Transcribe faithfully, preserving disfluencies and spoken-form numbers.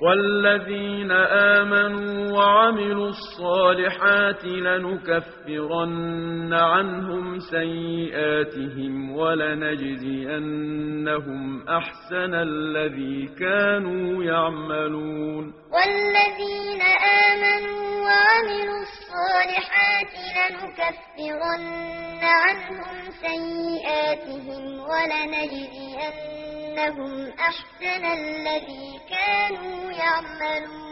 والذين آمنوا وعملوا الصالحات لنكفرن عنهم سيئاتهم ولنجزينهم أحسن الذي كانوا يعملون والذين آمنوا وعملوا الصالحات لنكفرن عنهم سيئاتهم ولنجزينهم أحسن الذي كانوا يعملون